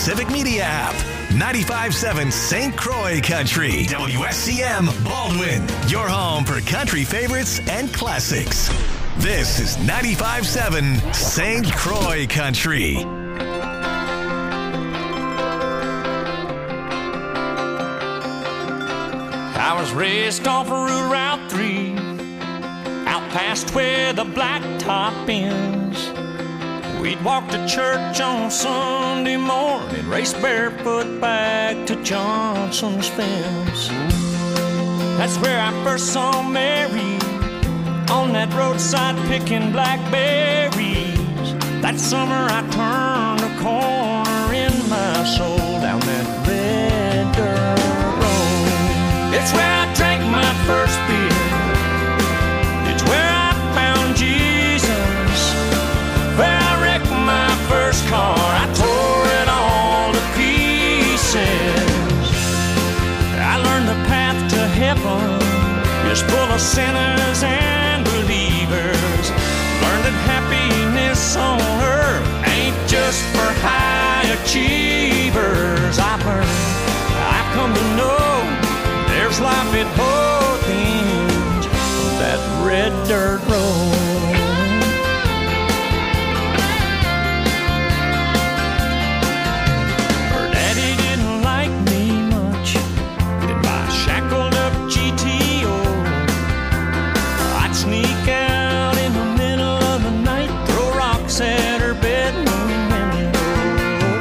Civic Media app. 95.7 St. Croix Country. WSCM Baldwin. Your home for country favorites and classics. This is 95.7 St. Croix Country. I was raced off of Route 3, out past where the blacktop ends. We'd walk to church on Sunday morning, race barefoot back to Johnson's fence. That's where I first saw Mary, on that roadside picking blackberries. That summer I turned a corner in my soul down that red dirt road. It's where I drank my first beer. It's where I found Jesus. Where I wrecked my first car. I tore it all to pieces. I learned the path to heaven is full of sinners and believers. Learned that happiness on earth ain't just for high achievers. I've come to know there's life at both ends of that red dirt road. Her daddy didn't like me much in my shackled up GTO. I'd sneak out in the middle of the night, throw rocks at her bedroom window.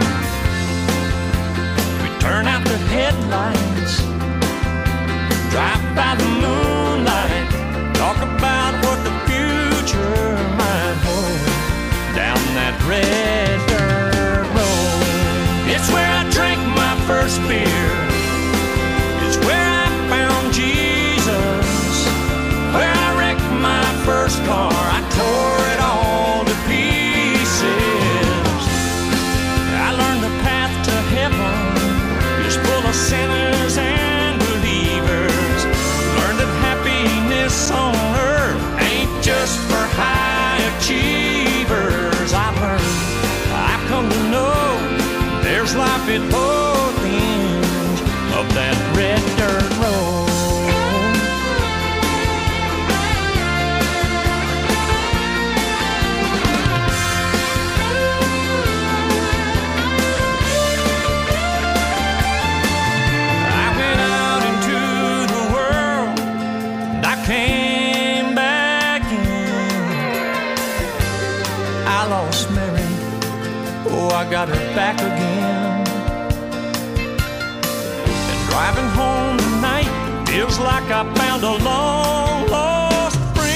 We'd turn out the headlights, drive by the moonlight, talk about what the future might hold down that red dirt road. It's where I drank my first beer. It's where I found Jesus. Where I wrecked my first car. I tore it all to pieces. I learned the path to heaven is full of sinners and believers. Learned that happiness on earth ain't just for high achievers. I've come to know there's life at both ends of that red dirt road. I went out into the world and I came back in. I lost Mary, oh, I got her back again. And driving home tonight feels like I found a long lost friend.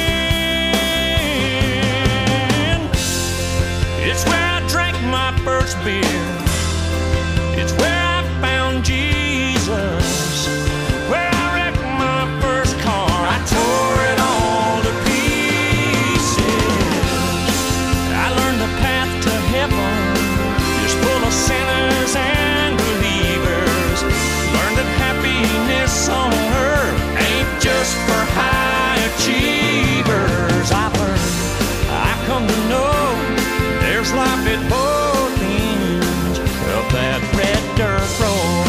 It's where I drank my first beer. It's where I found Jesus. Where I wrecked my first car. I tore it all to pieces. I learned the path to heaven is full of sinners and believers. Learned that happiness on earth ain't just for high achievers. I've come to know there's life at both ends of that red dirt road.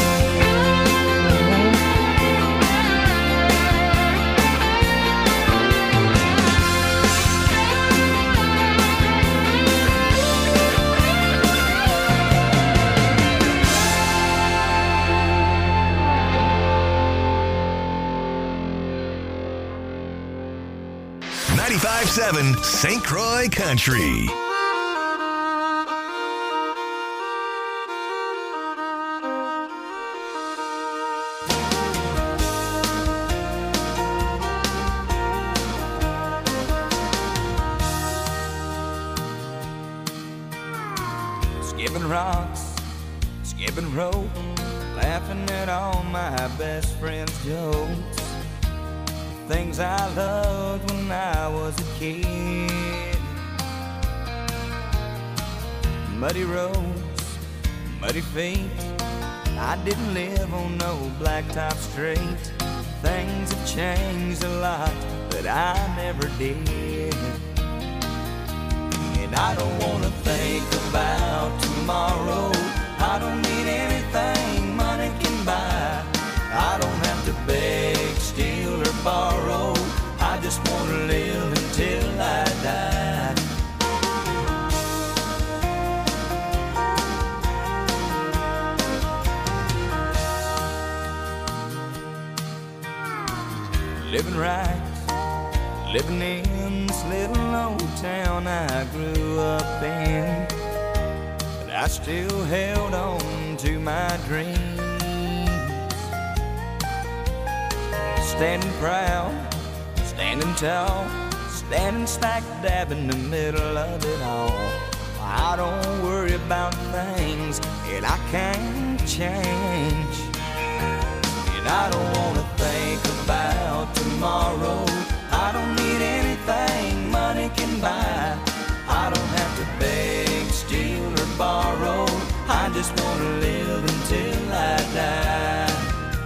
St. Croix Country. Skipping rocks, skipping rope, laughing at all my best friends' jokes. Things I loved when I was a kid. Muddy roads, muddy feet. I didn't live on no blacktop street. Things have changed a lot, but I never did. And I don't wanna think about tomorrow. I living right, living in this little old town I grew up in. But I still held on to my dreams, standing proud, standing tall, standing smack dab in the middle of it all. I don't worry about things that I can't change, and I don't wanna think about tomorrow. I don't need anything money can buy. I don't have to beg, steal, or borrow. I just wanna live until I die.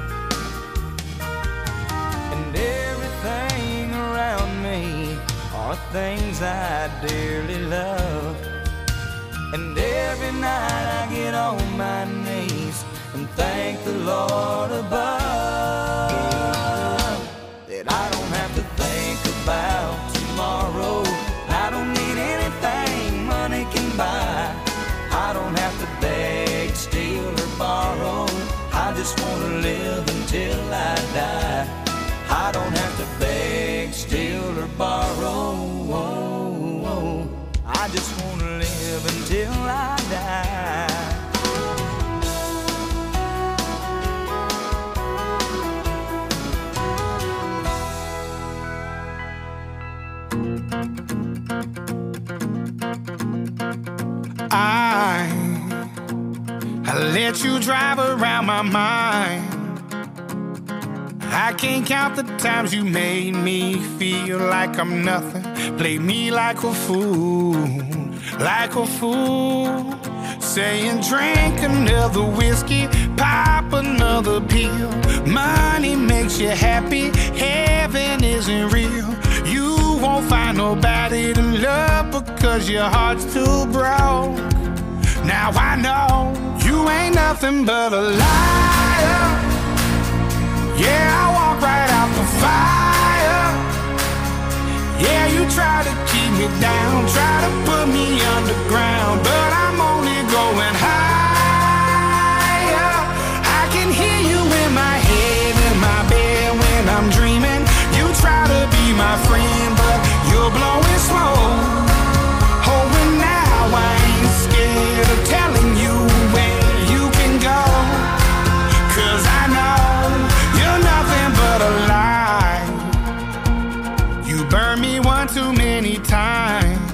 And everything around me are things I dearly love. And every night I get on my knees and thank the Lord above that I don't have to think about tomorrow. I don't need anything money can buy. I don't have to beg, steal, or borrow. I just want to live until I die. I don't have to beg, steal, or borrow. I just want to live until I die. I let you drive around my mind. I can't count the times you made me feel like I'm nothing. Play me like a fool, like a fool. Saying drink another whiskey, pop another pill. Money makes you happy, heaven isn't real. You won't find nobody to love because your heart's too broke. Now I know you ain't nothing but a liar. Yeah, I walk right out the fire. Yeah, you try to keep me down, try to put me underground, but I'm only going higher. I can hear you in my head, in my bed when I'm dreaming. You try to be my friend, but you're blowing smoke. Oh, and now I ain't scared of telling you where you can go, 'cause I know you're nothing but a lie. You burned me one too many times,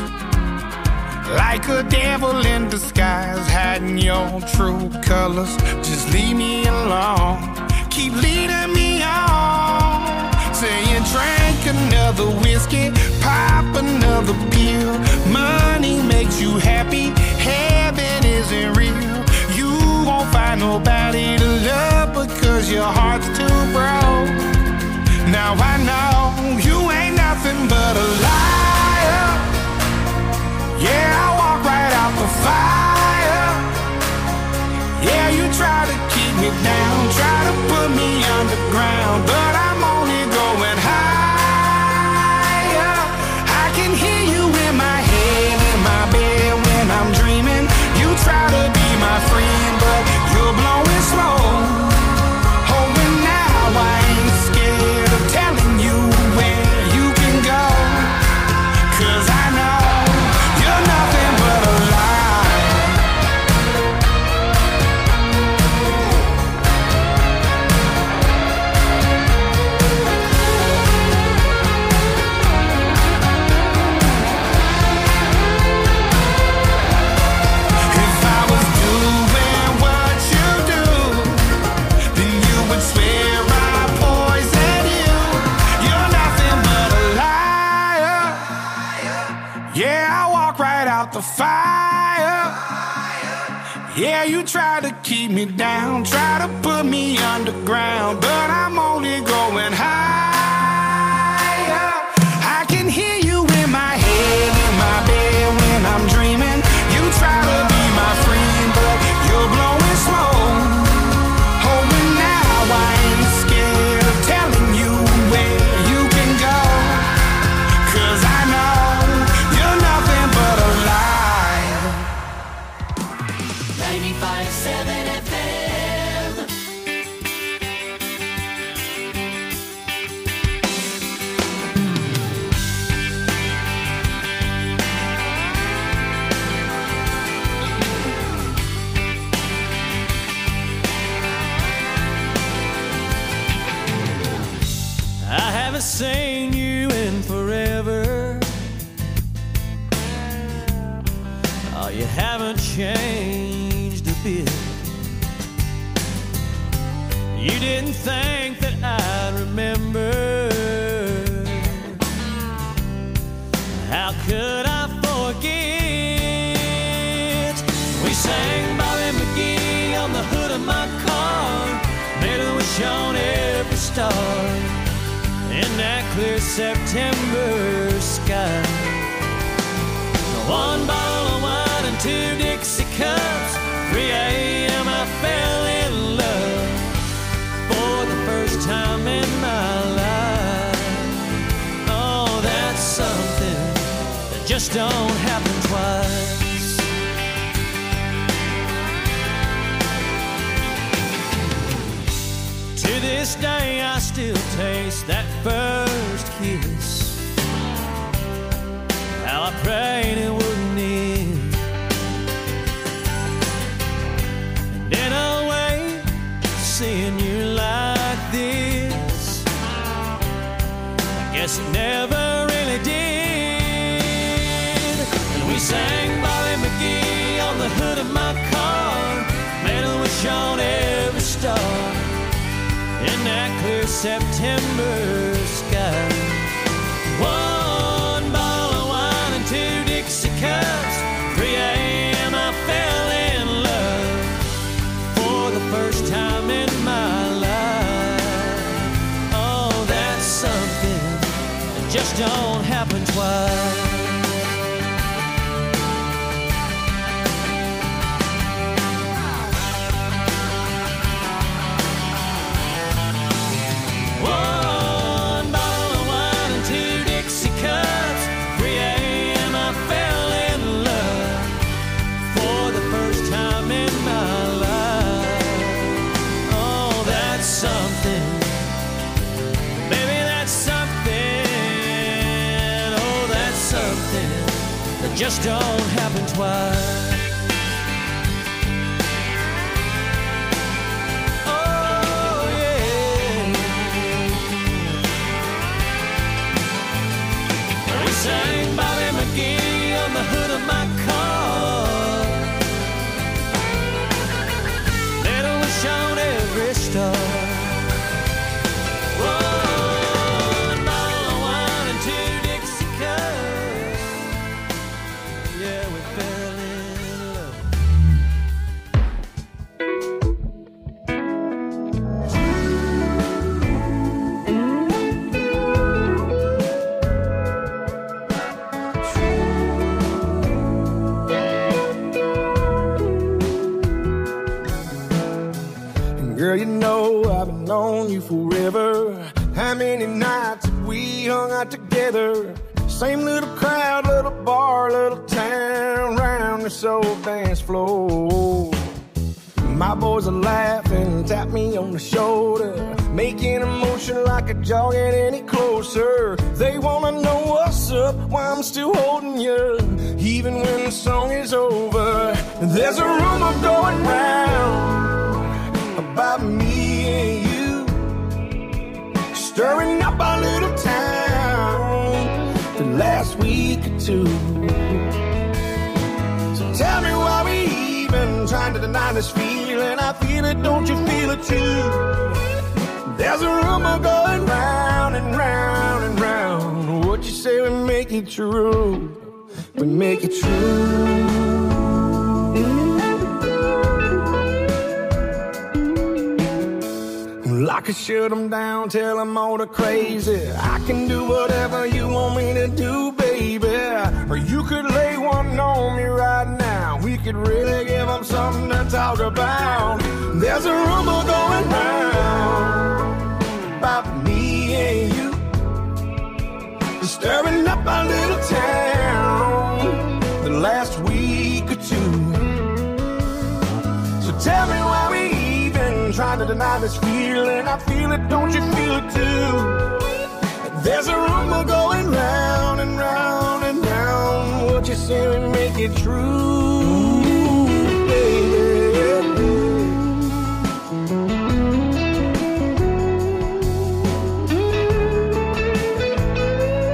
like a devil in disguise, hiding your true colors. Just leave me alone, keep leading me on. Saying drink another whiskey, pop another pill. Money makes you happy, heaven isn't real. You won't find nobody to love because your heart's too broke. Now I know you ain't nothing but a liar. Yeah, I walk right out the fire. Yeah, you try to keep me down, try to put me underground, but I'm only going higher. I can hear you in my head, in my bed when I'm dreaming. You try to be my friend, but you're blowing smoke. Oh, and now I ain't scared of telling you where you can go, 'cause I know you're nothing but a lie. If I was doing what you do, then you would swear I poisoned you. You're nothing but a liar. Yeah, I walk right out the fire. Yeah, you try to keep me down, try to put me underground, but I'm only going higher. I can hear you in my head, in my bed when I'm dreaming. You try to be my friend, but you're blowing smoke. Oh, and now I ain't scared of telling you where you can go, 'cause I know you're nothing but a lie. 95.7 FM. changed a bit. You didn't think that I'd remember. How could I forget? We sang Bobby McGee on the hood of my car, made a wish on every star in that clear September sky. One bottle of wine and 2 Dixie cups, 3 a.m. I fell in love for the first time in my life. Oh, that's something that just don't happen twice. To this day I still taste that first kiss. How I prayed it wouldn't end. And in a way, seeing you like this, I guess it never really did. And we sang Bobby McGee on the hood of my car, made a wish on every star in that clear September sky. One bottle of wine and 2 Dixie cups, 3 a.m. I fell in love for the first time in my life. Oh, that's something that just don't happen twice. Just don't happen twice. Oh, yeah. We sang Bobby McGee on the hood of my car, made a wish on every star. Girl, you know I've been on you forever. How many nights have we hung out together? Same little crowd, little bar, little town, round this old dance floor. My boys are laughing, tap me on the shoulder, making a motion like a jaw get any closer. They wanna know what's up, why I'm still holding you, even when the song is over. There's a rumor going round about me and you, stirring up our little town the last week or two. So tell me why we even trying to deny this feeling. I feel it, don't you feel it too? There's a rumor going round and round and round. What you say we make it true, we make it true. I could shut them down, tell them all the crazy. I can do whatever you want me to do, baby. Or you could lay one on me right now. We could really give them something to talk about. There's a rumor going round about me and you, stirring up our little town the last week or two. So tell me why we trying to deny this feeling. I feel it, don't you feel it too? There's a rumor going round and round and round. What you say we make it true, baby.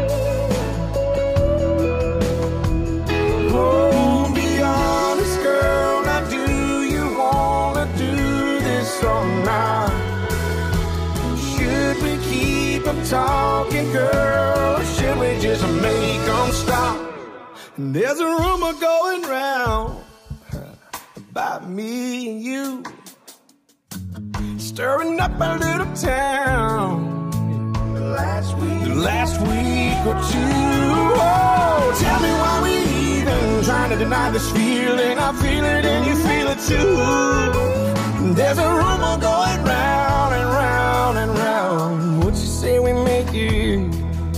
Oh, be honest, girl. talking, girl, or should we just make them stop? And there's a rumor going round about me and you, stirring up a little town the last week or two. Oh, tell me why we even trying to deny this feeling. I feel it and you feel it too. There's a rumor going round and round and round. What you say we make it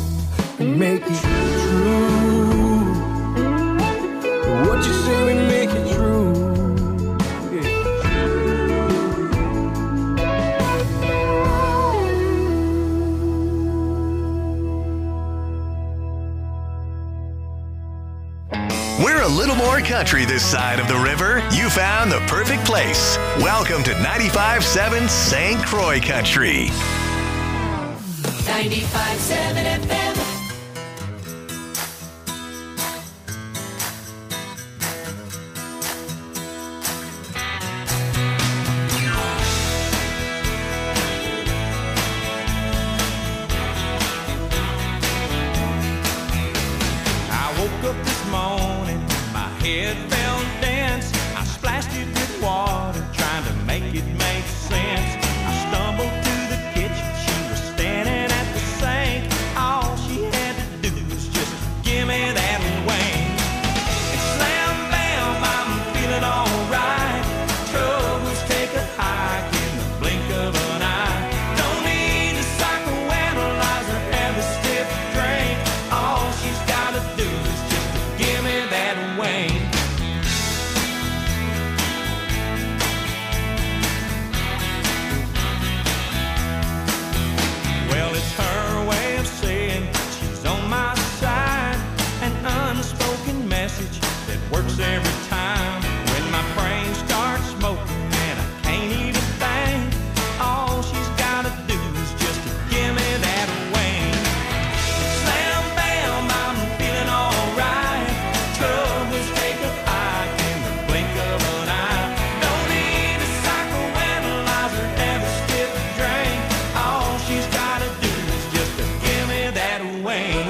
true? What you say we make it true? We're a little more country this side of the river. You found the perfect place. Welcome to 95.7 St. Croix Country. 95.7 FM. I woke up this morning, my head felt dense. I splashed it with water, trying to make it make sense. I stumbled to the kitchen, she was standing at the sink. All she had to do was just give me that wing. And slam bam, I'm feeling alright. Troubles take a hike in the blink of an eye. Don't need a psychoanalyze or have a stiff drink. All she's gotta do is just give me that wing. Well, it's her way of saying she's on my side. An unspoken message that works every time. When my brain starts smoking and I can't even think, all she's gotta do is just give me that wing. Slam bam, I'm feeling alright. Troubles take a hike in the blink of an eye. Don't need a psychoanalyzer, have a stiff drink. All she's gotta do is just give me that wing.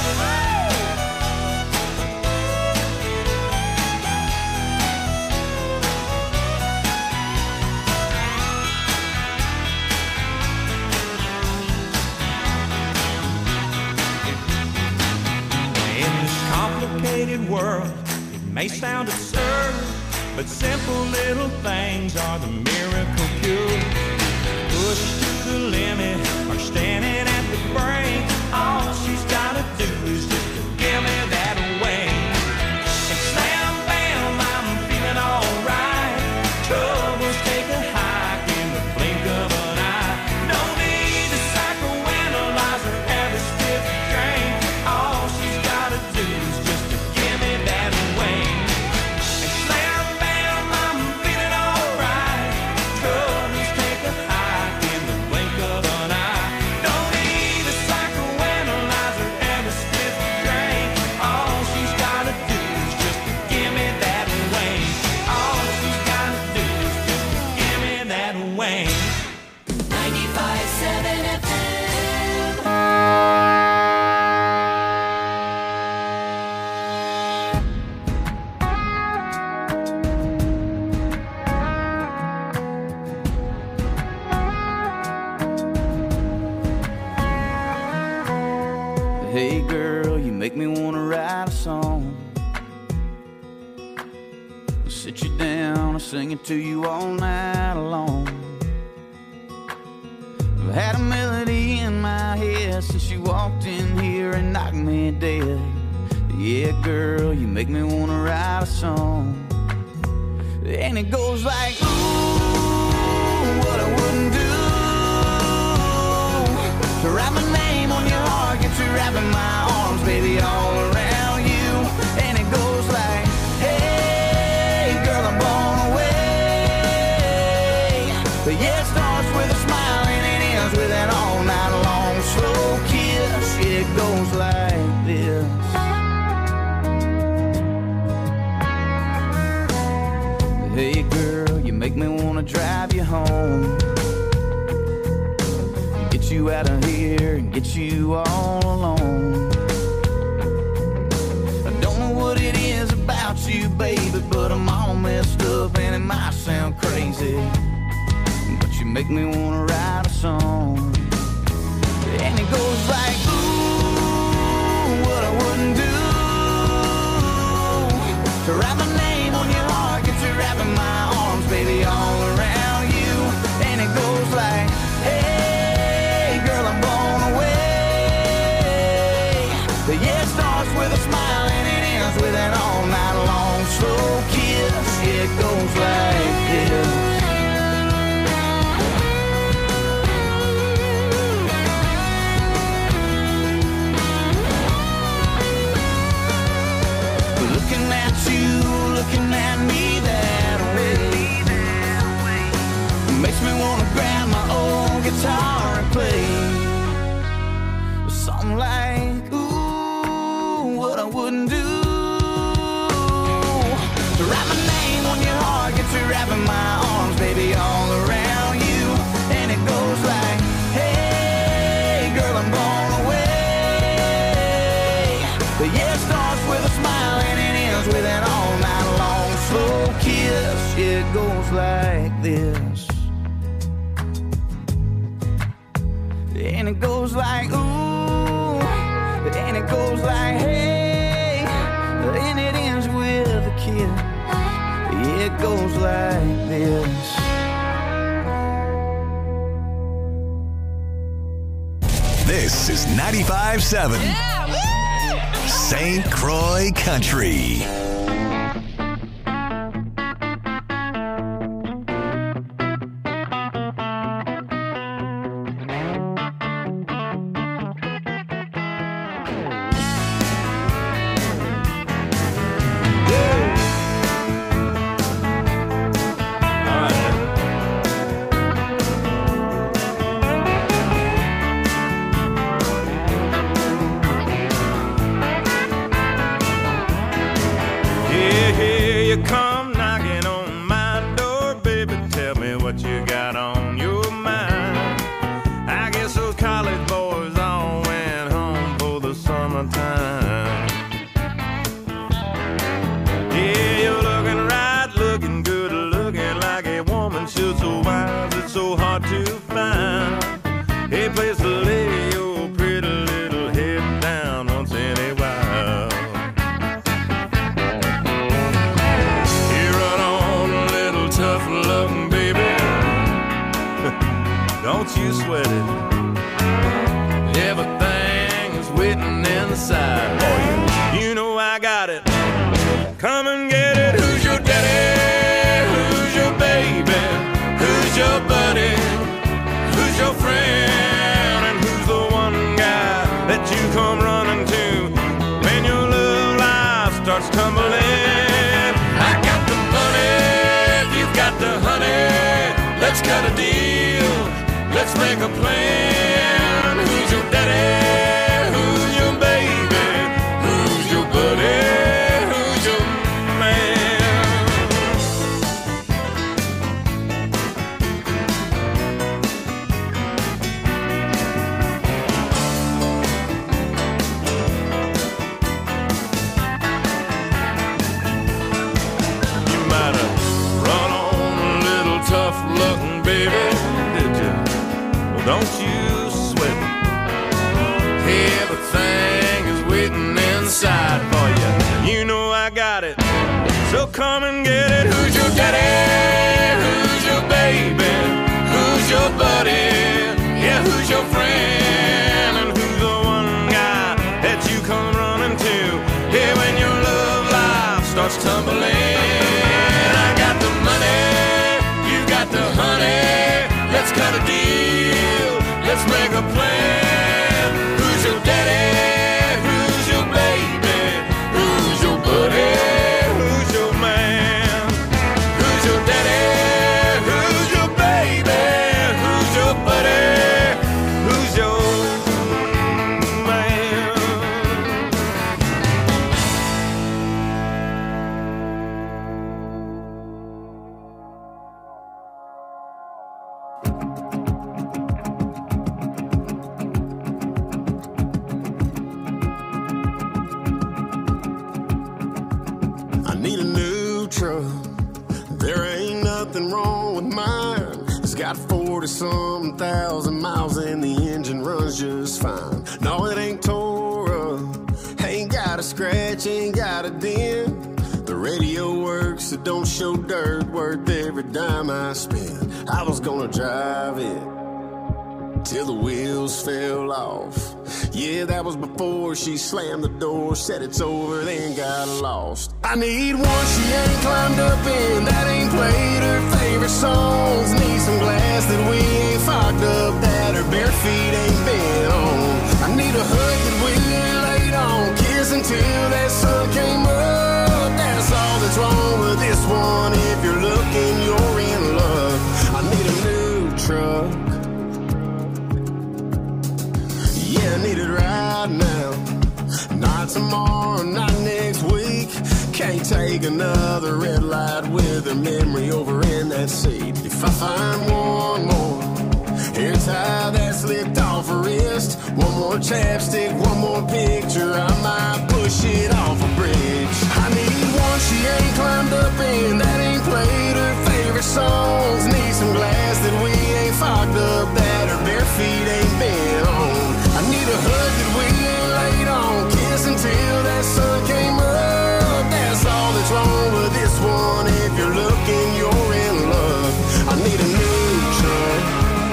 In this complicated world, it may sound absurd, but simple little things are the miracle cure. Pushed to the limit or standing at the brink, all she's gotta do is just give me that wing. And slam bam, I'm feeling alright. Troubles take a hike in the blink of an eye. Don't need a psychoanalyzer, have a stiff drink. All she's gotta do is just give me that wing. And slam bam, I'm feeling alright. Troubles take a hike in the blink of an eye. Don't need a psychoanalyzer, have a stiff drink. All she's gotta do is just give me that wing. All she's gotta do is just give me that wing. 95.7 FM. Hey girl, you make me wanna write a song. Sit you down and sing it to you all night long. I've had a melody in my head since you walked in here and knocked me dead. Yeah, girl, you make me wanna write a song. And it goes like, ooh, what I wouldn't do to write my name on your heart, get you wrapping my arms, baby, all around you. And it goes like, hey, girl, I'm blown away. But yeah, it starts with a smile and it ends with an all night long slow kiss. It goes like this. Hey girl, you make me wanna drive you home. Get you out of here and get you all alone. I don't know what it is about you, baby, but I'm all messed up and it might sound crazy, but you make me wanna write a song. And it goes like, ooh, what I wouldn't do to write my name on your heart, get you wrapping my arms, baby, all around you. And it goes like, hey, girl, I'm blown away. The yeah starts with a smile and it ends with an all night long slow kiss. Yeah, it goes like this. Looking at me that way makes me wanna grab my old guitar and play something like, ooh, what I wouldn't do to write my name on your heart, get you wrapping my arms, baby, all around you. And it goes like, hey, girl, I'm blown away. The yeah starts with a smile and it ends with an all night long slow kiss. It goes like this. And it goes like, ooh, and it goes like, hey, and it ends with a kiss. It goes like this. This is 95.7 St. Croix Country. got 40-some thousand miles and the engine runs just fine. No, it ain't tore up, ain't got a scratch, ain't got a dent. The radio works, it don't show dirt, worth every dime I spend. I was gonna drive it till the wheels fell off. Yeah, that was before she slammed the door, said it's over, then got lost. I need one she ain't climbed up in, that ain't played her favorite songs. Need some glass that we ain't fogged up, that her bare feet ain't been on. I need a hug that we ain't laid on, kiss until that sun came up. That's all that's wrong with this one. If you're looking, you're in love. I need a new truck. Yeah, I need it right now. Not tomorrow, not next week. Can't take another red light with her memory over in that seat. If I find one more hair tie that slipped off her wrist, one more chapstick, one more picture, I might push it off a bridge. I need one she ain't climbed up in, that ain't played her favorite songs. Need some glass that we ain't fogged up, that her bare feet ain't been on. I need a hug that we ain't laid on, kiss until that sun came up. That's all that's wrong with this one. If you're looking, you're in love. I need a new truck.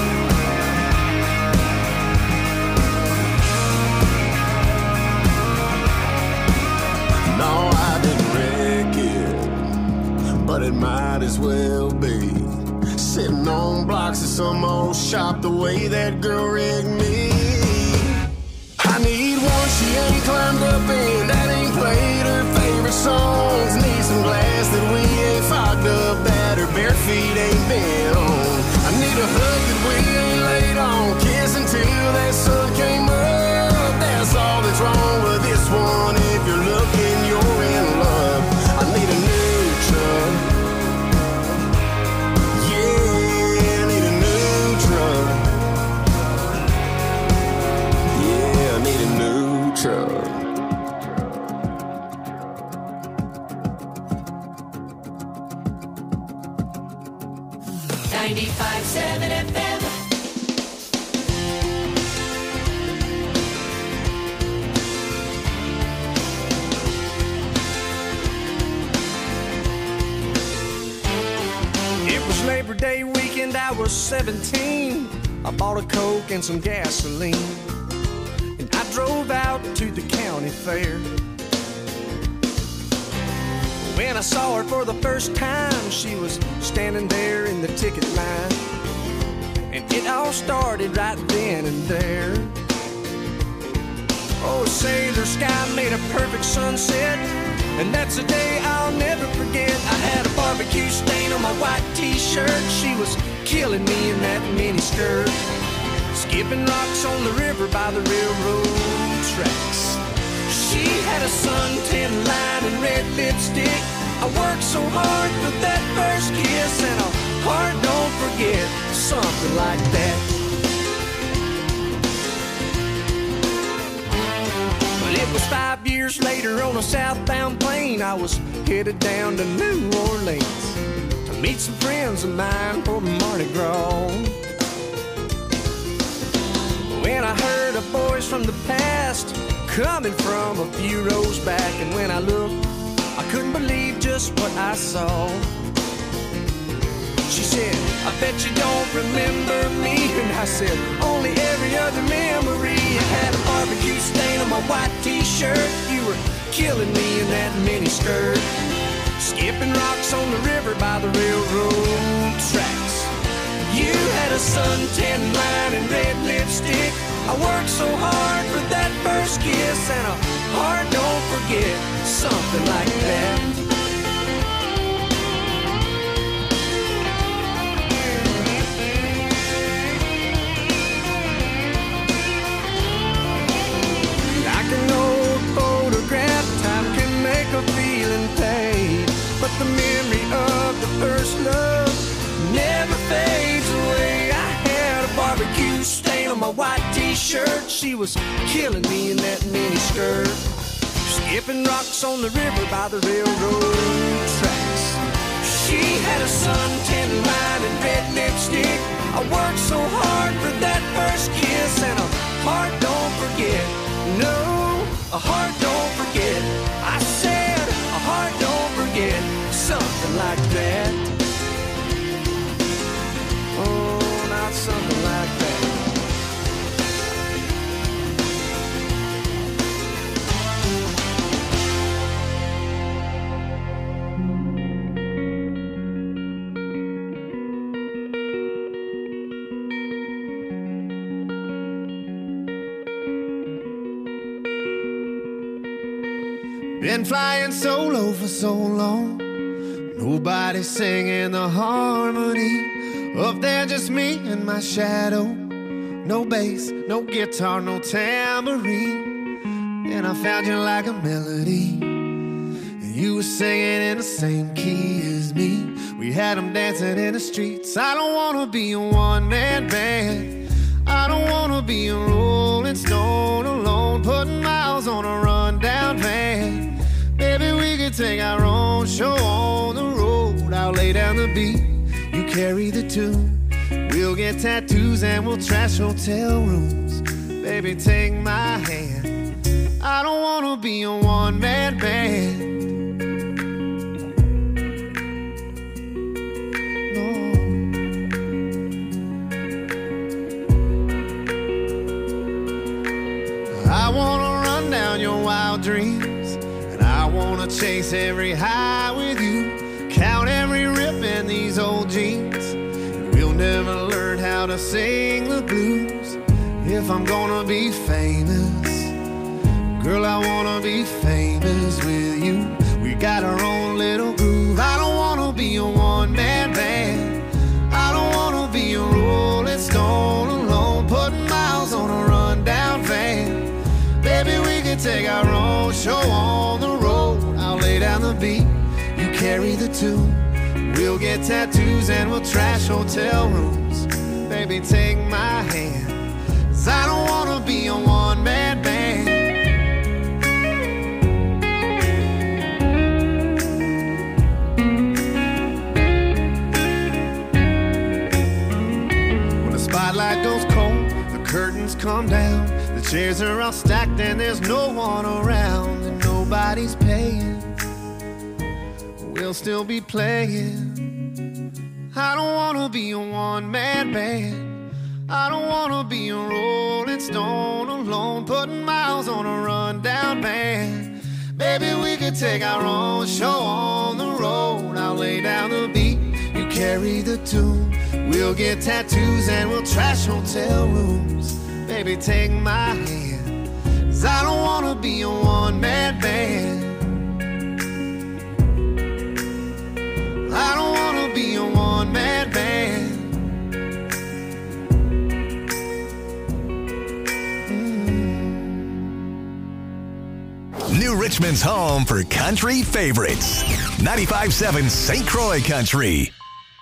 No, I didn't wreck it, but it might as well be. Sitting on blocks of some old shop the way that girl rigged me. I need one she ain't climbed up in, that ain't played her favorite songs. Need some glass that we ain't fogged up, that her bare feet ain't been on. I need a hug that we ain't laid on, kiss until that sun came up. That's all that's wrong with this one. If you're looking, you're in love. I need a new truck. Yeah, I need a new truck. Yeah, I need a new truck. FM. It was Labor Day weekend, I was 17. I bought a Coke and some gasoline, and I drove out to the county fair. When I saw her for the first time, she was standing there in the ticket line, and it all started right then and there. Oh, sailor sky made a perfect sunset, and that's a day I'll never forget. I had a barbecue stain on my white t-shirt. She was killing me in that mini skirt, skipping rocks on the river by the railroad tracks. She had a suntan line and red lipstick. I worked so hard for that first kiss, and a heart don't forget, something like that. But it was 5 years later on a southbound plane. I was headed down to New Orleans to meet some friends of mine for Mardi Gras. When I heard a voice from the past coming from a few rows back, and when I looked, I couldn't believe just what I saw. She said, I bet you don't remember me. And I said, only every other memory. I had a barbecue stain on my white t-shirt. You were killing me in that mini skirt, skipping rocks on the river by the railroad tracks. You had a suntan line and red lipstick. I worked so hard for that first kiss, and a heart don't forget, something like that. Like an old photograph, time can make a feeling fade, but the memory of the first love never fades away. I had a barbecue stain on my white t-shirt. She was killing me in that mini skirt, skipping rocks on the river by the railroad tracks. She had a suntan line and red lipstick. I Been flying solo for so long. Nobody singing the harmony. Up there just me and my shadow. No bass, no guitar, no tambourine. And I found you like a melody. And you were singing in the same key as me. We had them dancing in the streets. I don't wanna be a one-man band. I don't wanna be a Rolling Stone alone, putting miles on a rundown van. Maybe we could take our own show on the road. I'll lay down the beat, you carry the tune. We'll get tattoos and we'll trash hotel rooms. Baby, take my hand. I don't wanna be a one-man band. I wanna run down your wild dreams, and I wanna chase every high with you. Count every rip in these old jeans, and we'll never learn how to sing the blues. If I'm gonna be famous, girl, I wanna be famous with you. We got our own little groove. I don't wanna be a one-man band. I don't wanna be a Rolling Stone alone, putting miles on a rundown van. Baby, we can take our own show on the road. I'll lay down the beat, you carry the tune. We'll get tattoos and we'll trash hotel rooms. Baby, take my hand, 'cause I don't wanna be a one-man band. When the spotlight goes cold, the curtains come down. The chairs are all stacked and there's no one around, and nobody's paying. We'll still be playing. I don't wanna be a one-man band. I don't wanna be a Rolling Stone alone, putting miles on a rundown van. Baby, we could take our own show on the road. I'll lay down the beat, you carry the tune. We'll get tattoos and we'll trash hotel rooms. Baby, take my hand, 'cause I don't wanna be a one-man band. I don't wanna be a one-man band. New Richmond's home for country favorites. 95.7 St. Croix Country.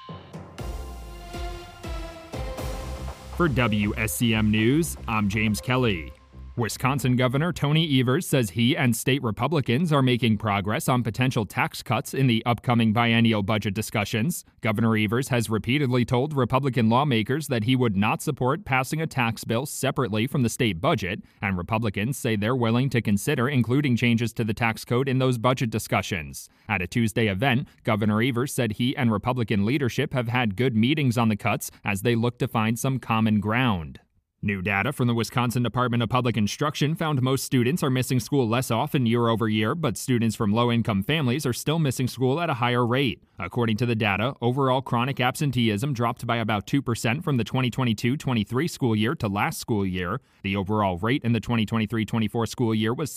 For WSCM News, I'm James Kelly. Wisconsin Governor Tony Evers says he and state Republicans are making progress on potential tax cuts in the upcoming biennial budget discussions. Governor Evers has repeatedly told Republican lawmakers that he would not support passing a tax bill separately from the state budget, and Republicans say they're willing to consider including changes to the tax code in those budget discussions. At a Tuesday event, Governor Evers said he and Republican leadership have had good meetings on the cuts as they look to find some common ground. New data from the Wisconsin Department of Public Instruction found most students are missing school less often year over year, but students from low-income families are still missing school at a higher rate. According to the data, overall chronic absenteeism dropped by about 2% from the 2022-23 school year to last school year. The overall rate in the 2023-24 school year was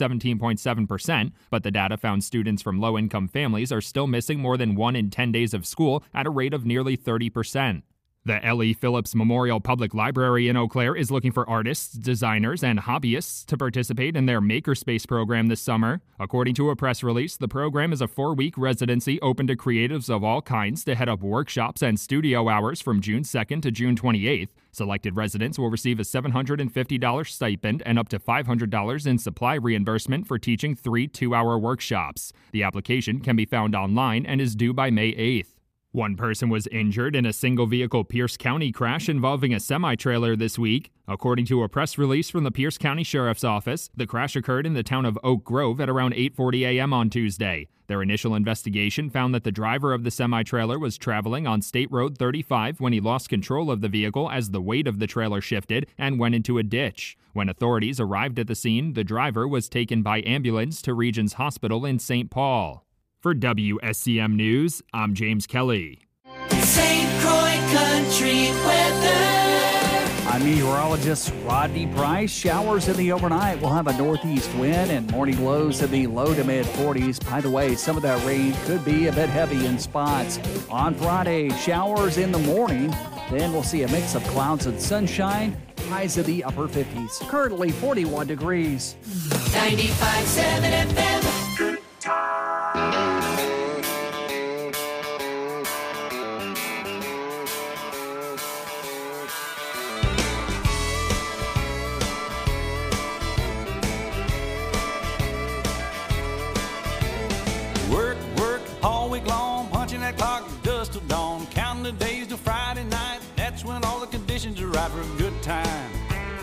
17.7%, but the data found students from low-income families are still missing more than 1 in 10 days of school at a rate of nearly 30%. The L.E. Phillips Memorial Public Library in Eau Claire is looking for artists, designers, and hobbyists to participate in their Makerspace program this summer. According to a press release, the program is a 4-week residency open to creatives of all kinds to head up workshops and studio hours from June 2nd to June 28th. Selected residents will receive a $750 stipend and up to $500 in supply reimbursement for teaching 3 2-hour workshops. The application can be found online and is due by May 8th. One person was injured in a single-vehicle Pierce County crash involving a semi-trailer this week. According to a press release from the Pierce County Sheriff's Office, the crash occurred in the town of Oak Grove at around 8:40 a.m. on Tuesday. Their initial investigation found that the driver of the semi-trailer was traveling on State Road 35 when he lost control of the vehicle as the weight of the trailer shifted and went into a ditch. When authorities arrived at the scene, the driver was taken by ambulance to Regions Hospital in St. Paul. For WSCM News, I'm James Kelly. St. Croix Country weather. I'm Meteorologist Rodney Price. Showers in the overnight. We'll have a northeast wind and morning lows in the low to mid 40s. By the way, some of that rain could be a bit heavy in spots. On Friday, showers in the morning. Then we'll see a mix of clouds and sunshine. Highs in the upper 50s. Currently 41 degrees. 95.7 FM. Good Work all week long, punching that clock dust till dawn, counting the days till Friday night. That's when all the conditions are right for a good time.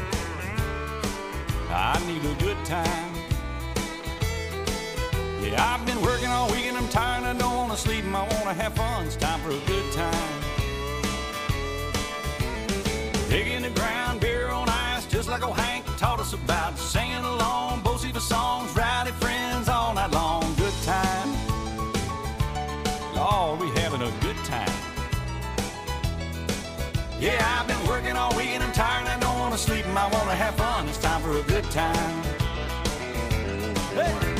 I need a good time. Yeah, I've been working all week and I'm tired. I don't want to sleep and I want to have fun. It's time for a good time. Digging the ground, beer on ice, just like old Hank taught us about. Singing along, both see the songs, rowdy friends all night long. Good time. Lord, we having a good time. Yeah, I've been working all week and I'm tired and I don't want to sleep and I want to have fun. It's time for a good time. Hey!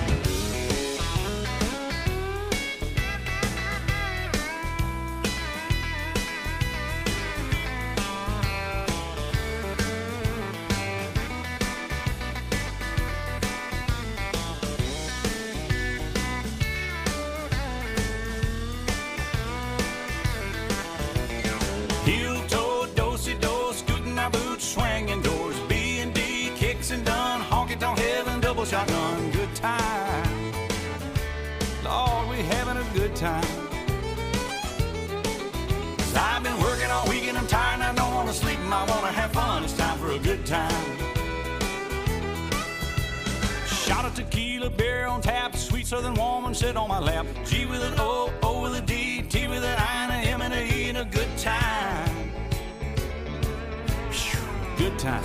Shotgun, good time. Lord, we having a good time. 'Cause I've been working all week and I'm tired and I don't want to sleep and I want to have fun. It's time for a good time. Shot of tequila, beer on tap, sweet southern woman sit on my lap. G with an O, O with a D, T with an I and a M and a E, and a good time. Good time.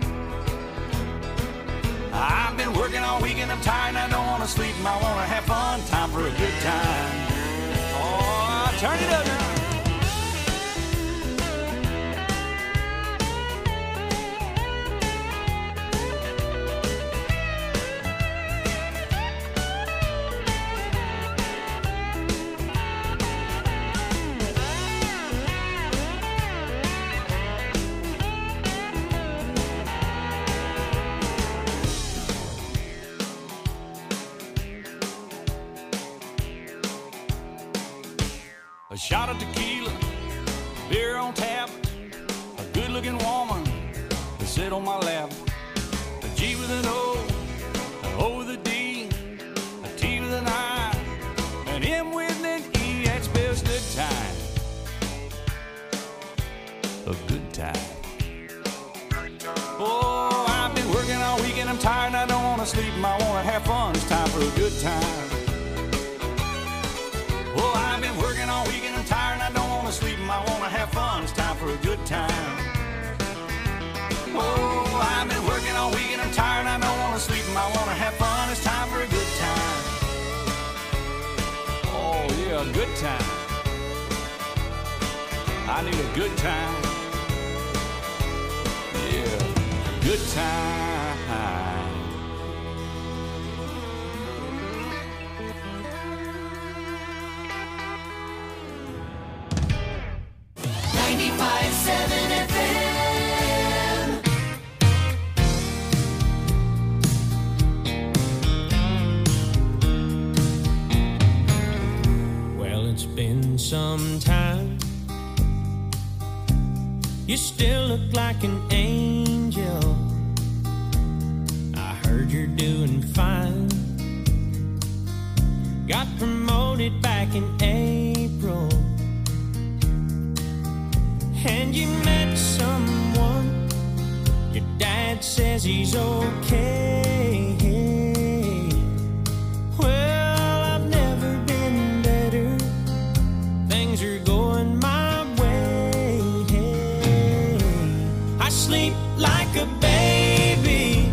I've been working all week and I'm tired and I don't want to sleep and I want to have fun. Time for a good time. Oh, turn it up now. A shot of tequila, beer on tap, a good-looking woman to sit on my lap. A G with an O, an O with a D, a T with an I, an M with an E. That spells good time. A good time. Oh, I've been working all week and I'm tired and I don't want to sleep and I want to have fun. It's time for a good time. Oh, I've been working all week and I'm tired and I don't want to sleep and I want to have fun. It's time for a good time. Oh, I've been working all week and I'm tired and I don't want to sleep and I want to have fun. It's time for a good time. Oh, yeah, a good time. I need a good time. Yeah, good time. 95.7 FM. Well, it's been some time. You still look like an angel. I heard you're doing fine. Got promoted back in April. And you met someone. Your dad says he's okay. Well, I've never been better. Things are going my way. I sleep like a baby.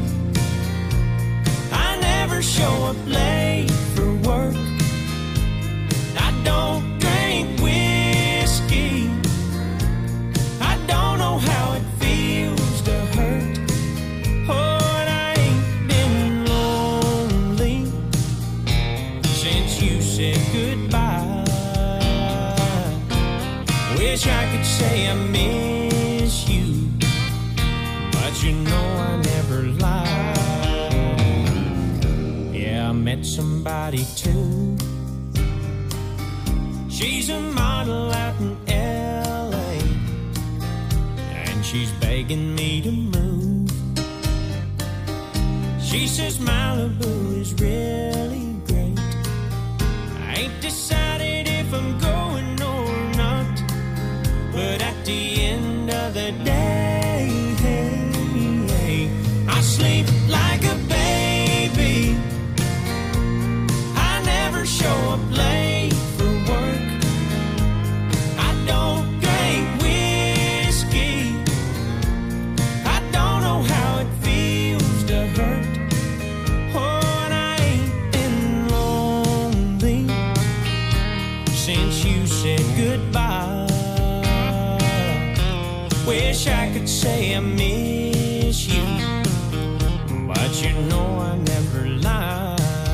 I never show up late for work. I don't drink whiskey. I don't know how it feels somebody too. She's a model out in L.A. and she's begging me to move. She says Malibu is really great. I ain't decided if I'm going or not, but at the end of the day, I sleep like a baby. I never show up late for work. I don't drink whiskey. I don't know how it feels to hurt. Oh, and I ain't been lonely since you said goodbye. Wish I could say I miss you, but you know I never lie.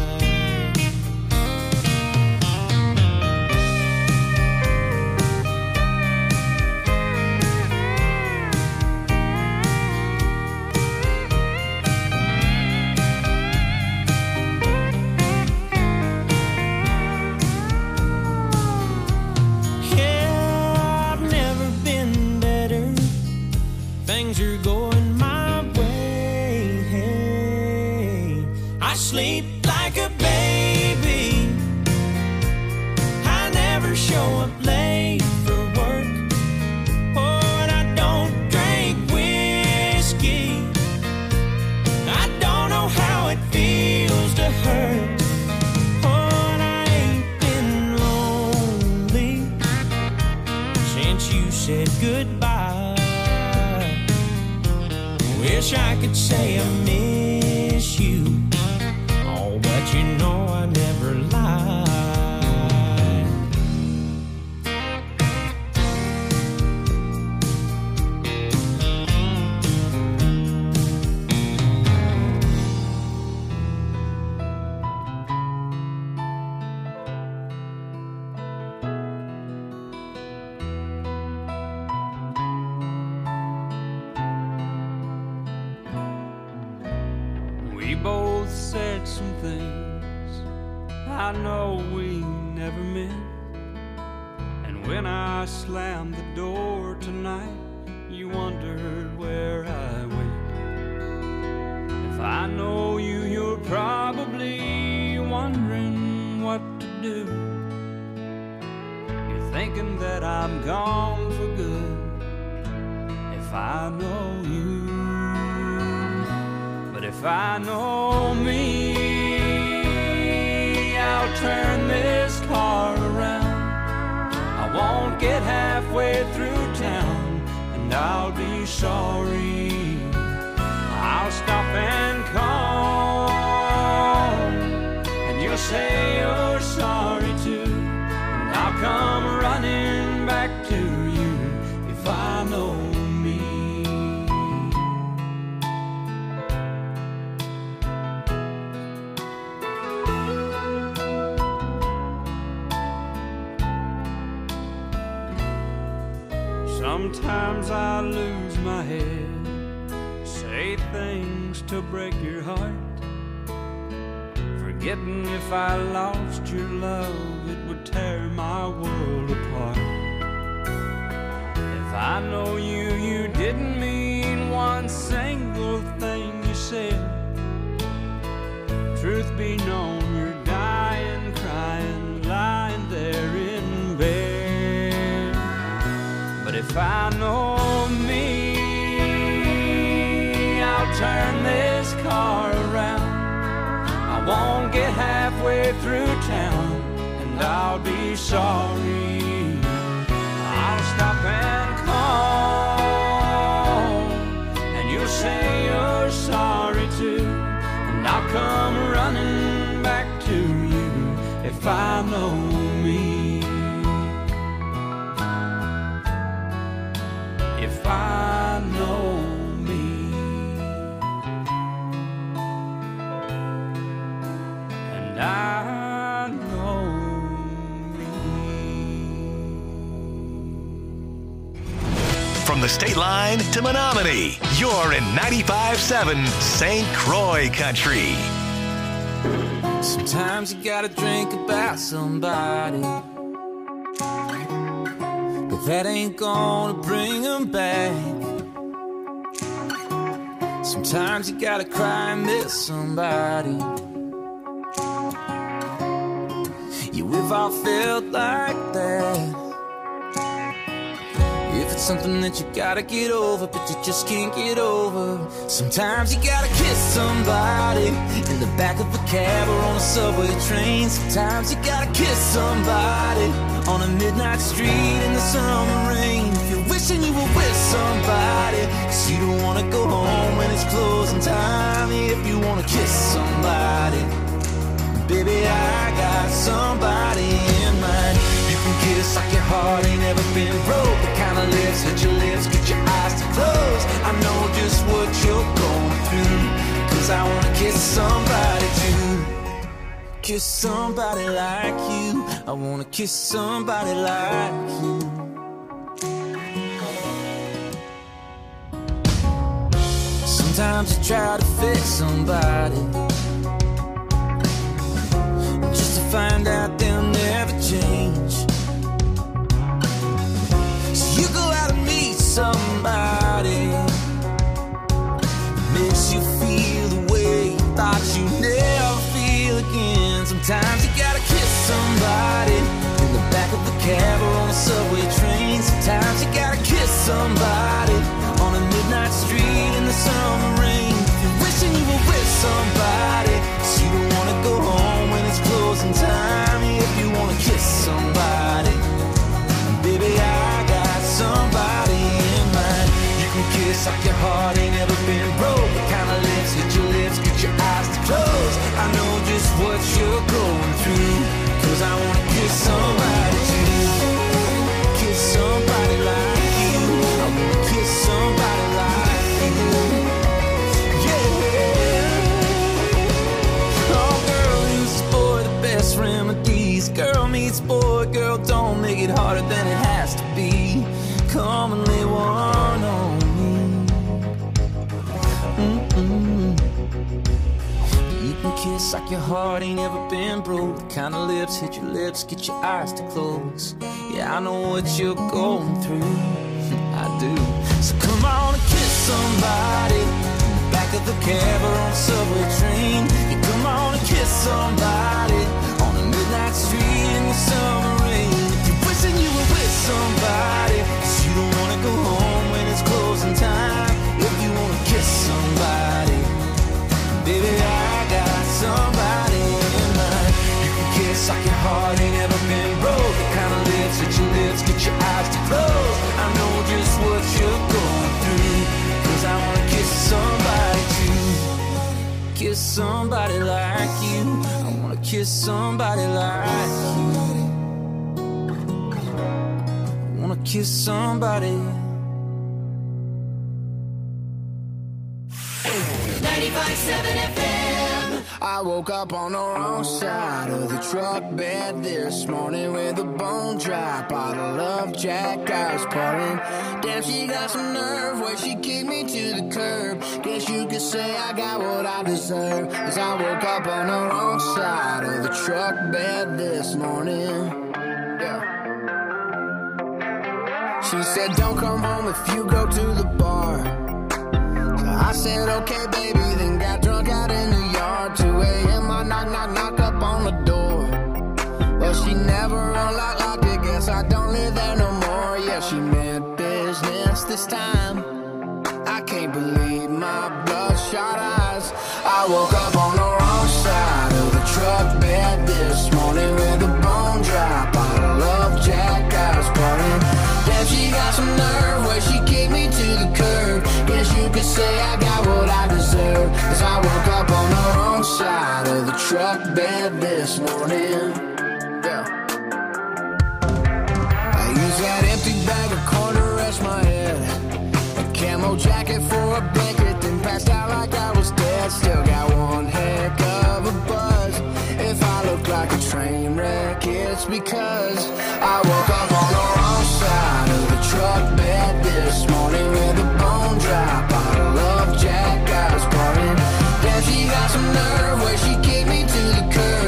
Yeah, I've never been better. Things are going my way. Hey, I sleep like a baby. I never show up late for work. Oh, and I don't drink whiskey. I don't know how it feels to hurt. Oh, and I ain't been lonely since you said goodbye. Wish I could say I miss you, oh, but you know I never lie. We both said some things I know we never meant. And when I slammed the door tonight, you wondered where I went. If I know you, you're probably wondering what to do. You're thinking that I'm gone for good. If I know you, but if I know me, I'll turn this car around. I won't get halfway through town, and I'll be sorry. I'll stop and call, and you'll say you're sorry too, and I'll come running back to you if I know me. Sometimes I lose my head, say things to break your heart, forgetting if I lost your love, it would tear my world apart. If I know you, you didn't mean one single thing you said. Truth be known, you're dying, crying, lying there in bed. But if I know me, I'll turn this car around. I won't get halfway through town, and I'll be sorry. I'll stop and call, and you'll say you're sorry too, and I'll come running back to you if I know me. If I know me, and I know me. From the state line to Menominee, you're in 95.7 St. Croix Country. Sometimes you gotta drink about somebody, but that ain't gonna bring them back. Sometimes you gotta cry and miss somebody. Yeah, we've all felt like that. If it's something that you gotta get over, but you just can't get over. Sometimes you gotta kiss somebody in the back of a cab or on a subway train. Sometimes you gotta kiss somebody on a midnight street in the summer rain. If you're wishing you were with somebody, 'cause you don't wanna go home when it's closing time. If you wanna kiss somebody, baby, I got somebody in mind. You can kiss like your heart ain't ever been broke. The kind of lips hit your lips, get your eyes to close. I know just what you're going through, 'cause I wanna kiss somebody too. Kiss somebody like you. I wanna kiss somebody like you. Sometimes you try to fix somebody, just to find out they'll never change. So you go out and meet somebody that makes you feel the way you thought you'd never feel again. Sometimes you gotta kiss somebody in the back of a cab or on a subway train. Sometimes you gotta kiss somebody on a midnight street in the summer rain. If you're wishing you were with somebody, 'cause you don't wanna go home when it's closing time. If you wanna kiss somebody, baby, I got somebody in mind. You can kiss like your heart ain't ever been broke. The kind of lips hit your lips, get your eyes to close. I know just what you're going through, 'cause I wanna kiss somebody too. Kiss somebody like you. I wanna kiss somebody like you. Yeah. Oh, girl meets boy, the best remedies. Girl meets boy, girl, don't make it harder than it has to be. Come and lay one on me. You can kiss like your heart ain't ever been broke. The kind of lips hit your lips, get your eyes to close. Yeah, I know what you're going through. I do. So come on and kiss somebody in the back of the cab or on a subway train. Yeah, come on and kiss somebody on a midnight street in the summer rain. If you're wishing you were with somebody, 'cause you don't wanna go home when it's closing time. If you wanna kiss somebody, baby, I got somebody in mind. You can kiss like your heart ain't ever been broke. The kind of lips hit your lips, get your eyes to close. I know just what you're going through, 'cause I wanna kiss somebody too. Kiss somebody like you. I wanna kiss somebody like you. I wanna kiss somebody. 95.7 FM. I woke up on the wrong side of the truck bed this morning with a bone dry bottle of Jack I was pouring. Damn, she got some nerve where she kicked me to the curb. Guess you could say I got what I deserve, 'cause I woke up on the wrong side of the truck bed this morning. Yeah. She said don't come home if you go to the bar. I said, okay, baby, then got drunk out in the yard. 2 a.m., I knock up on the door. Well, she never unlocked it, guess I don't live there no more. Yeah, she meant business this time. I can't believe my bloodshot eyes. I woke up on the wrong side of the truck bed this morning with a bone dry bottle of Jack I was pouring. Damn, she got some nerve where she kicked me to the curb. Guess you could say I got what I deserve, 'cause I woke up on the wrong side of the truck bed this morning. Yeah. I used that empty bag of corn to rest my head, a camo jacket for a blanket, then passed out like I was dead. Still got one heck of a buzz. If I look like a train wreck, it's because I woke up on the wrong side of the truck bed this morning with a bone dry bottle of Jack I was pouring. Damn, she got some nerve where she kicked me to the curb.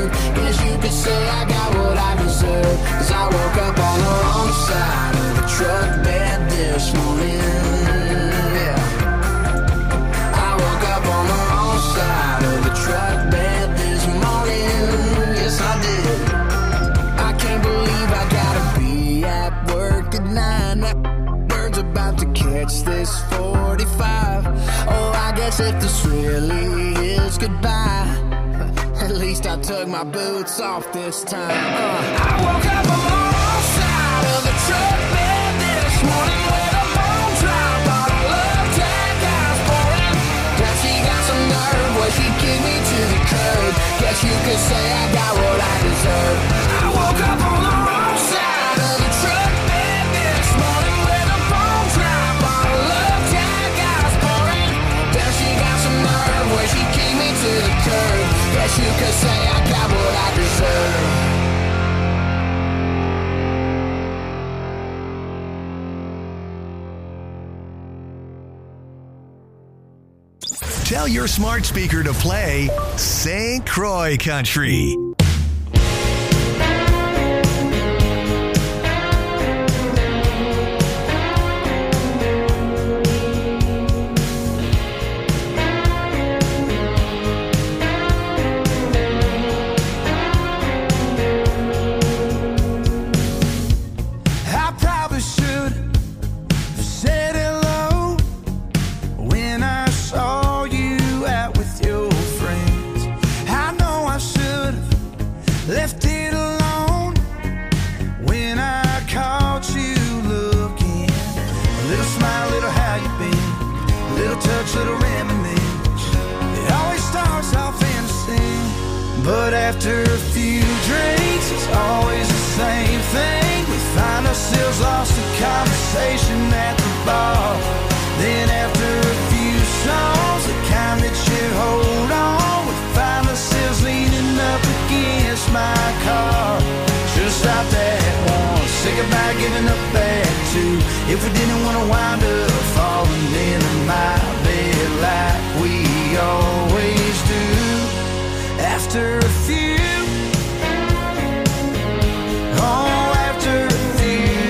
just about to catch this 45. Oh, I guess if this really is goodbye, at least I took my boots off this time. I woke up on the wrong side of the truck bed this morning with a bone drop on a love tag I was pouring. Now she got some nerve, well she kicked me to the curb. Guess you could say I got what I deserve. I woke up on the wrong side of the truck bed this morning with a bone drop on a love tag I was pouring. Now she got some nerve, well she kicked me to the curb. Guess you could say I got what I deserve. Tell your smart speaker to play St. Croix Country. But after a few drinks, it's always the same thing. We find ourselves lost in conversation at the bar. Then after a few songs, the kind that you hold on, we find ourselves leaning up against my car. Should've stopped at one, say goodbye, giving up at two. If we didn't want to wind up falling into my bed like we always do. After a few, oh, after a few,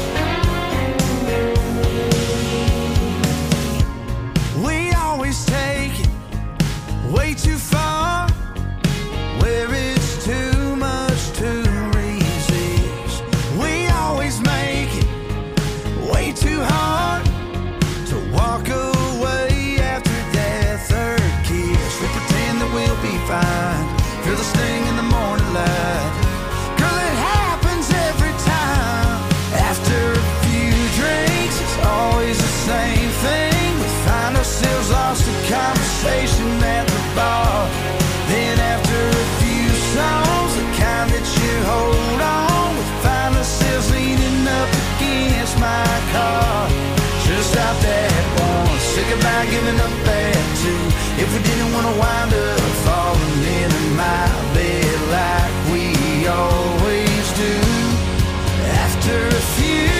we always take it way too far, where it's too much to resist. We always make it way too hard to walk away after that third kiss. We pretend that we'll be fine, feel the sting in the morning light. Girl, it happens every time. After a few drinks, it's always the same thing. We find ourselves lost in conversation at the bar. Then after a few songs, the kind that you hold on, we find ourselves leaning up against my car. Should've stopped at one, say goodbye, giving up at two. If we didn't want to wind up falling into my bed like we always do. After a few,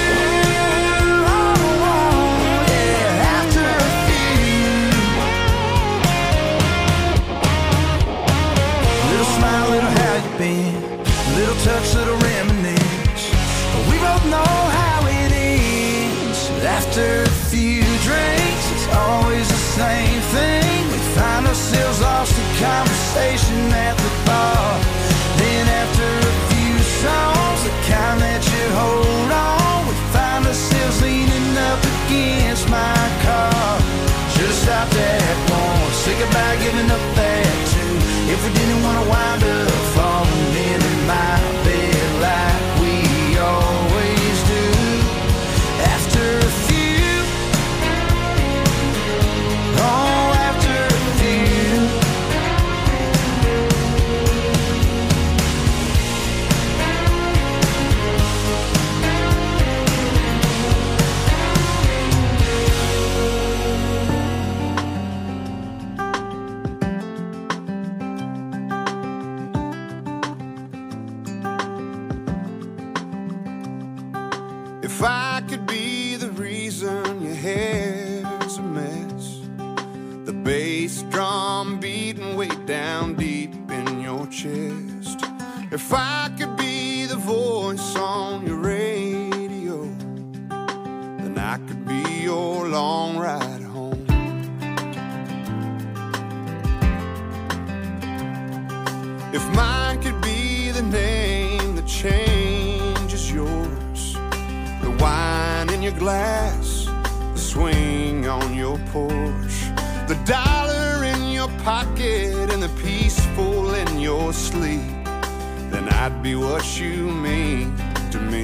oh, yeah, after a few. Little smile, little how you been, little touch, little reminisce. But we both know how it ends. After a few drinks, it's always the same thing. Find ourselves lost in conversation at the bar. Then after a few songs, the kind that you hold on, we find ourselves leaning up against my car. Should've stopped at one, say goodbye, giving up at two. If we didn't want to wind up falling into my bed like we always do. After a few, oh, if I could be the reason your hair's a mess, the bass drum beating way down deep in your chest, if I could be the voice on your radio, then I could be your long ride home. If mine could be the name that changes yours, the wine in your glass swing on your porch, the dollar in your pocket and the peaceful in your sleep, then I'd be what you mean to me.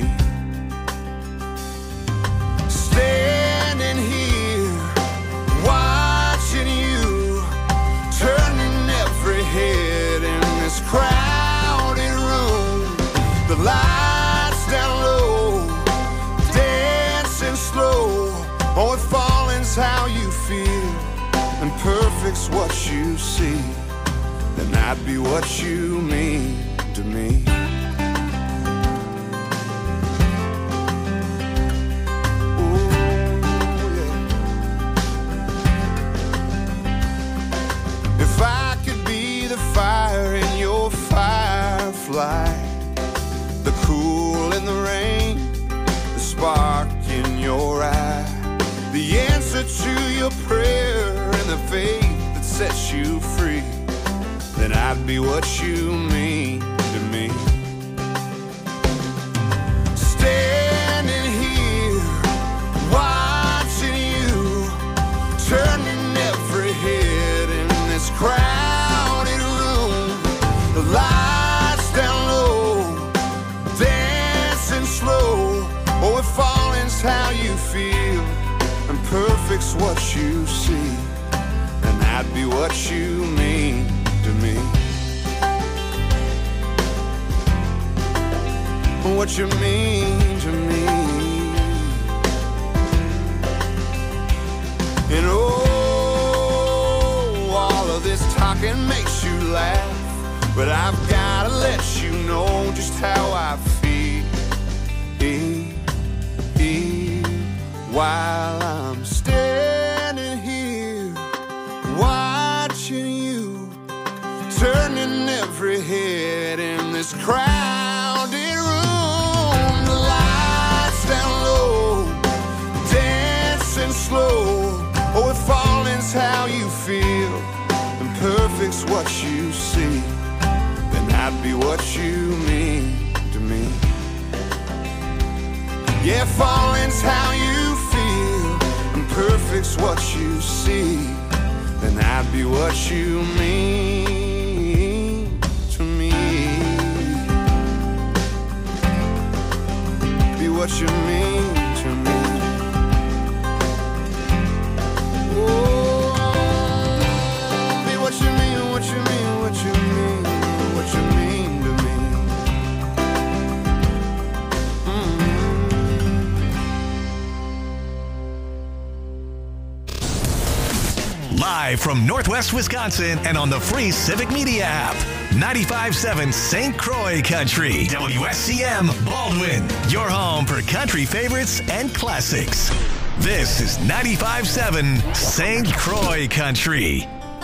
Standing here, watching you, turning every head in this crowded room. The lights down low, dancing slow. Oh, if falling's how you feel and perfect's what you see, then I'd be what you mean to me. Ooh, yeah. If I could be the fire in your firefly, the cool in the rain, the spark in your eye, the answer to your prayer and the faith that sets you free, then I'd be what you mean to me. Standing here, watching you, turning every head in this crowded room. The lights down low, dancing slow. Oh, if falling's how you feel and perfect's what you see, then I'd be what you mean to me. What you mean to me. And oh, all of this talking makes you laugh, but I've gotta let you know just how I feel while I'm standing here watching you, turning every head in this crowded room. The lights down low, dancing slow. Oh, if falling's how you feel and perfect's what you see, then I'd be what you mean to me. Yeah, falling's how you feel and perfect's what you see, then I'd be what you mean to me. Be what you mean to me. Oh, be what you mean, what you mean, what you mean, what you mean to me. Live from Northwest Wisconsin and on the free Civic Media app. 95.7 St. Croix Country. WSCM Baldwin. Your home for country favorites and classics. This is 95.7 St. Croix Country.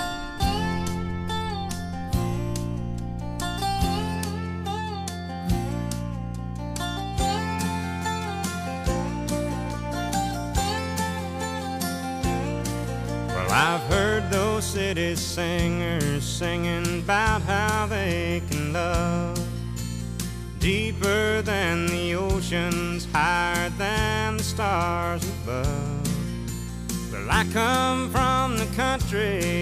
I've heard those city singers singing about how they can love deeper than the oceans, higher than the stars above. Well, I come from the country